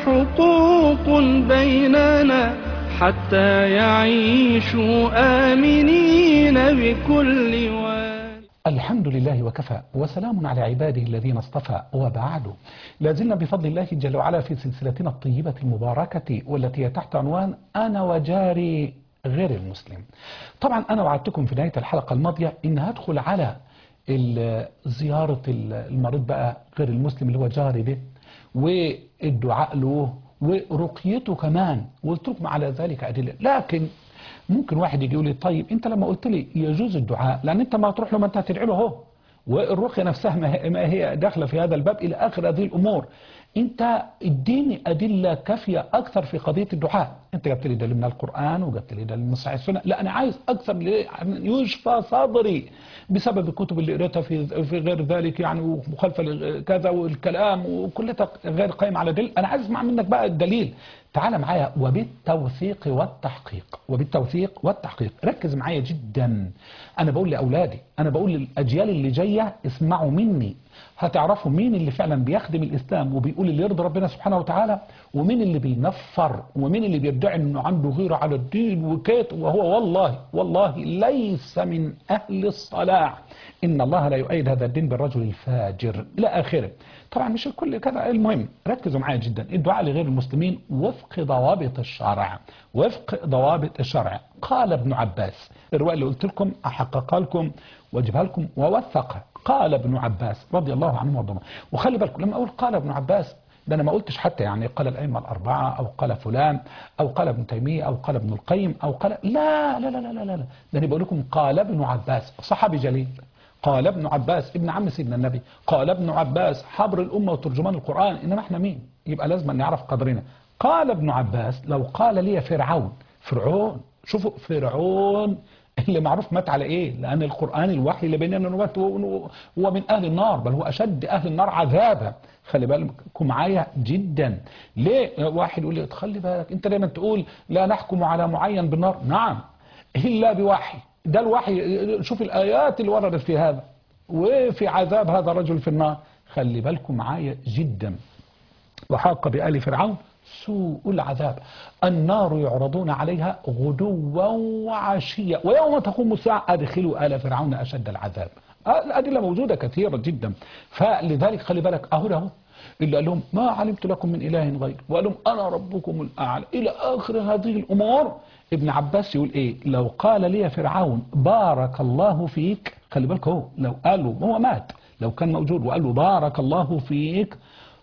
حقوق بيننا حتى يعيشوا آمنين بكل واد. الحمد لله وكفى وسلام على عباده الذين اصطفى، وبعد. لازلنا بفضل الله جل وعلا في سلسلتنا الطيبة المباركة والتي هي تحت عنوان أنا وجاري غير المسلم. طبعا أنا وعدتكم في نهاية الحلقة الماضية إن هدخل على زيارة المريض بقى غير المسلم اللي هو جاري ده، والدعاء له ورقيته كمان، وقلت لكم على ذلك أدلة. لكن ممكن واحد يجي يقول لي طيب انت لما قلت لي يجوز الدعاء، لان انت ما تروح له ما انت هتدعي له اهو، والرقيه نفسها ما هي داخله في هذا الباب الى اخر هذه الامور. انت اديني ادله كافيه اكثر في قضيه الدعاء. انت جبت لي دليل من القران وجبت لي دليل من صحيح السنه، لا انا عايز اكثر يشفى صدري بسبب الكتب اللي قريتها في غير ذلك يعني، ومخالفه كذا والكلام وكلها غير قائم على دليل. انا عايز اسمع منك بقى الدليل. تعال معايا وبالتوثيق والتحقيق، وبالتوثيق والتحقيق. ركز معايا جدا. انا بقول لاولادي، انا بقول للاجيال اللي جايه اسمعوا مني، هتعرفوا مين اللي فعلا بيخدم الاسلام وبيقول اللي يرضي ربنا سبحانه وتعالى، ومين اللي بينفر، ومين اللي بيدعي انه عنده غيره على الدين وكيت، وهو والله ليس من اهل الصلاح. ان الله لا يؤيد هذا الدين بالرجل الفاجر الى اخره. طبعا مش الكل كذا. المهم ركزوا معايا جدا. الدعاء لغير المسلمين وفق ضوابط الشرع، وفق ضوابط الشرع. قال ابن عباس، الروايه اللي قلت لكم احققها لكم واجيبها لكم ووثقها. قال ابن عباس رضي الله عنه وارضاه. وخلي بالكم لما اقول قال ابن عباس ده انا ما قلتش حتى يعني قال الائمه الاربعه او قال فلان او قال ابن تيميه او قال ابن القيم او قال لا لا لا لا لا لا، ده انا بقول لكم قال ابن عباس، صحابي جليل. قال ابن عباس ابن عم سيدنا النبي، قال ابن عباس حبر الامه وترجمان القران. انما احنا مين؟ يبقى لازم نعرف قدرنا. قال ابن عباس لو قال لي فرعون، شوفوا فرعون اللي معروف مات على ايه؟ لان القران الوحي اللي بيننا مات هو من اهل النار، بل هو اشد اهل النار عذابا. خلي بالكم معايا جدا. ليه واحد يقول لي خلي بالك انت دايما تقول لا نحكم على معين بالنار؟ نعم الا بوحي. ده الوحي. شوف الايات اللي وردت في هذا وفي عذاب هذا الرجل في النار. خلي بالكم معايا جدا. وحاق بآل فرعون سوء العذاب، النار يعرضون عليها غدوا وعشيا ويوم تقوم الساعة أدخلوا آل فرعون أشد العذاب. الأدلة موجودة كثيرة جدا. فلذلك خلي بالك أهو اللي قال لهم ما علمت لكم من إله غير، وقال لهم أنا ربكم الأعلى إلى آخر هذه الأمور. ابن عباس يقول إيه؟ لو قال لي فرعون بارك الله فيك، خلي بالك هو لو قال له هو مات، لو كان موجود وقال له بارك الله فيك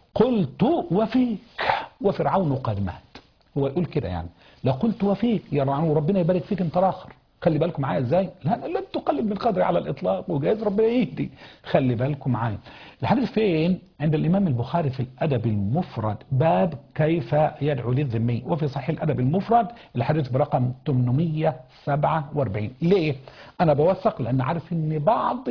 قلت وفيك وفرعون قد مات. هو يقول كده يعني لقلت وفيك يا فرعون ربنا يبارك فيك انت الاخر. خلي بالكم معايا ازاي؟ لا لن تقلل من قدري على الاطلاق، وجايز ربنا يهدي. خلي بالكم معايا. الحديث فين؟ عند الامام البخاري في الادب المفرد باب كيف يدعو للذمي، وفي صحيح الادب المفرد الحديث برقم 847. ليه؟ انا بوثق لان عارف ان بعض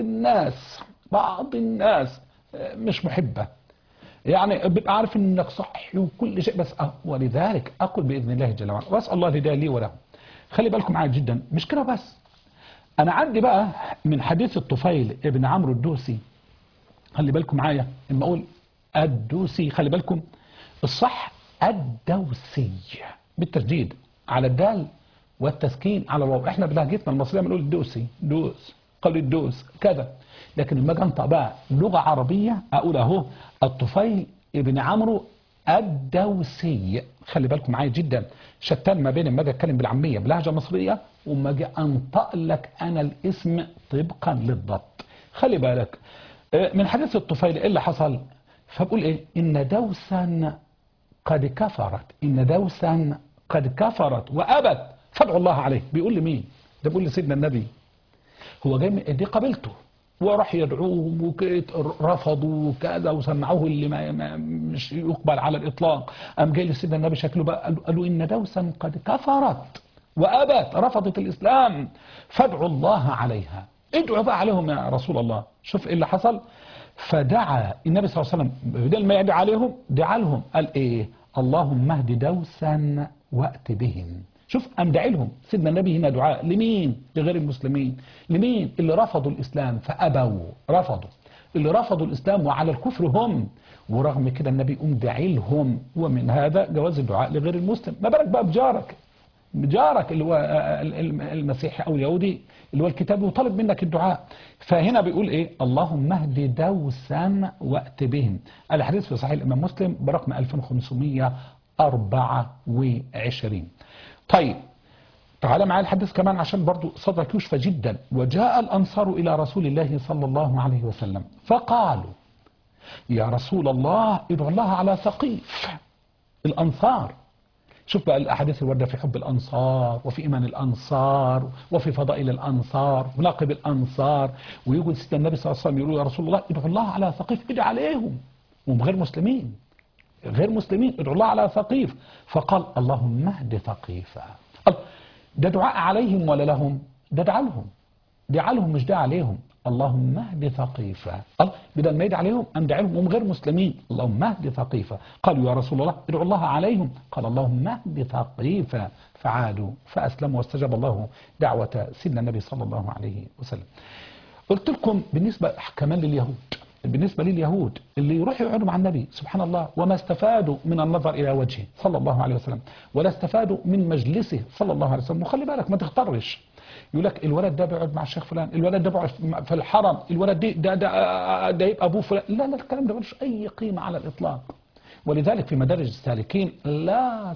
الناس مش محبه، يعني بيبقى عارف انك صح وكل شيء، بس ولذلك اقول باذن الله جل وعلا واسال الله الهدايه لي وله. خلي بالكم معايا جدا. مش كده بس، انا عندي بقى من حديث الطفيل ابن عمرو الدوسي. خلي بالكم معايا لما اقول الدوسي، خلي بالكم الصح الدوسي بالتشديد على الدال والتسكين على الواو. احنا بلهجتنا المصريه بنقول الدوسي، دوس، قول الدوس كذا. لكن لما اجي انطق بقى لغه عربيه اقول اهو الطفيل ابن عمرو الدوسي. خلي بالكم معايا جدا. شتان ما بين لما اجي اتكلم بالعاميه بلهجه مصريه وما اجي انطق لك انا الاسم طبقا للضبط. خلي بالك من حديث الطفيل ايه اللي حصل؟ فبقول ايه؟ ان دوسا قد كفرت، ان دوسا قد كفرت وابت فادعوا الله عليه. بيقول لي مين؟ ده بيقول لسيدنا النبي. هو جاي من دي قبيلته وراح يدعوهم ورفضوا كذا وسمعوه اللي ما مش يقبل على الاطلاق. قام جاي لسيدنا النبي شكله بقى قالوا ان دوسا قد كفرت وابت، رفضت الاسلام، فادعوا الله عليها. ادعوا بقى عليهم يا رسول الله. شوف ايه اللي حصل. فدعا النبي صلى الله عليه وسلم بدل ما يدعي عليهم دعا لهم. قال ايه؟ اللهم اهد دوسا وات بهم. شوف قام داعي لهم سيدنا النبي هنا دعاء لمين؟ لغير المسلمين. لمين؟ اللي رفضوا الاسلام فابوا، رفضوا. اللي رفضوا الإسلام وعلى الكفر هم، ورغم كده النبي يقوم داعي لهم. ومن هذا جواز الدعاء لغير المسلم. ما بالك بقى بجارك اللي هو المسيحي أو اليهودي اللي هو الكتاب وطلب منك الدعاء. فهنا بيقول إيه؟ اللهم اهد دوسا وأت بهم. الحديث في صحيح الإمام مسلم برقم 2524. طيب تعال معايا الحديث كمان عشان برضو صدرك يشفى جدا. وجاء الأنصار إلى رسول الله صلى الله عليه وسلم فقالوا يا رسول الله ادعو الله على ثقيف. الأنصار، شوف بقى الأحاديث الواردة في حب الأنصار وفي إيمان الأنصار وفي فضائل الأنصار وناقب الأنصار. ويقول سيدنا النبي صلى الله عليه وسلم يقول يا رسول الله ادعو الله على ثقيف، ادعو عليهم وهم غير مسلمين، ادعو الله على ثقيف. فقال اللهم اهد ثقيفا. ده دعاء عليهم ولا لهم؟ ده دعا لهم مش دعا عليهم. اللهم اهد ثقيفا. بدل ما يدعي عليهم أم دعا لهم وهم غير مسلمين. اللهم اهد ثقيفا. قالوا يا رسول الله ادعو الله عليهم. قال اللهم اهد ثقيفا. فعادوا فأسلموا واستجاب الله دعوة سيدنا النبي صلى الله عليه وسلم. قلت لكم بالنسبة كمان لليهود اللي يروحوا يقعدوا مع النبي سبحان الله وما استفادوا من النظر إلى وجهه صلى الله عليه وسلم ولا استفادوا من مجلسه صلى الله عليه وسلم. وخلي بالك ما تختارش، يقول لك الولد ده بيقعد مع الشيخ فلان، الولد ده بيقعد في الحرم، الولد ده يبقى ابوه فلان. لا الكلام ده ملوش اي قيمه على الاطلاق. ولذلك في مدارج السالكين لا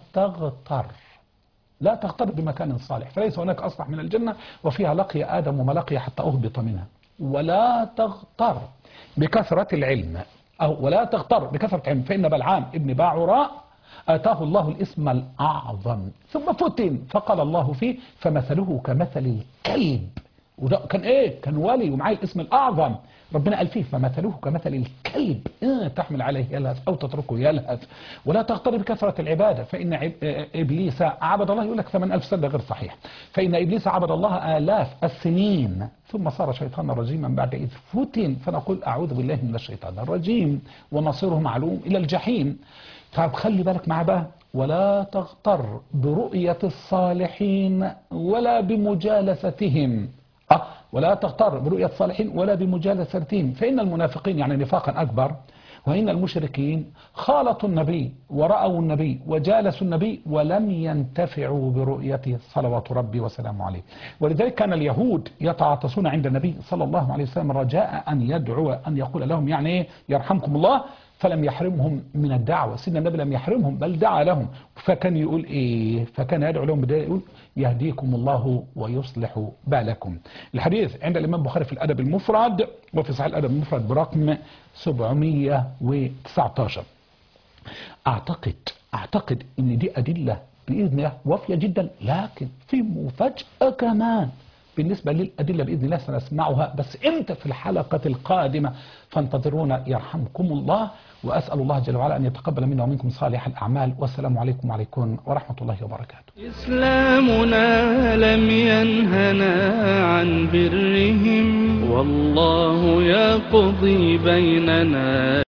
تغتر بمكان صالح، فليس هناك اصلح من الجنه وفيها لقي ادم وما لقي حتى اهبط منها. ولا تغتر بكثره العلم ولا تغتر بكثره العلم، فان بلعام ابن باعوراء آتاه الله الاسم الأعظم ثم فتن فقال الله فيه فمثله كمثل الكلب. وده كان إيه؟ كان ولي ومعاه الاسم الأعظم. ربنا قال فيه فمثله كمثل الكلب تحمل عليه يلهث أو تتركه يلهث. ولا تغتر بكثرة العبادة فإن إبليس عبد الله، يقول لك 8000 سنة غير صحيح. فإن إبليس عبد الله آلاف السنين ثم صار شيطانا رجيما بعد إذ فتن. فنقول أعوذ بالله من الشيطان الرجيم ومصيره معلوم إلى الجحيم. طب خلي بالك معاه بقى. ولا تغتر برؤية الصالحين ولا بمجالستهم. ولا تغتر برؤية الصالحين ولا بمجالستهم فإن المنافقين يعني نفاقا أكبر وإن المشركين خالطوا النبي ورأوا النبي وجالسوا النبي ولم ينتفعوا برؤيته صلوات ربي وسلامه عليه. ولذلك كان اليهود يتعاطسون عند النبي صلى الله عليه وسلم رجاء أن يدعو أن يقول لهم يعني إيه يرحمكم الله، فلم يحرمهم من الدعوة. سيدنا النبي لم يحرمهم بل دعا لهم. فكان يقول إيه؟ فكان يدعو لهم بداية يقول يهديكم الله ويصلح بالكم. الحديث عند الإمام البخاري في الأدب المفرد وفي صحيح الأدب المفرد برقم 719. أعتقد إن دي أدلة بإذن الله وافية جدا، لكن في مفاجأة كمان بالنسبة للأدلة بإذن الله سنسمعها بس إمتى في الحلقة القادمة، فانتظرونا يرحمكم الله. وأسأل الله جل وعلا أن يتقبل منا ومنكم صالح الأعمال. والسلام عليكم وعليكم ورحمة الله وبركاته. إسلامنا لم ينهنا عن برهم والله يقضي بيننا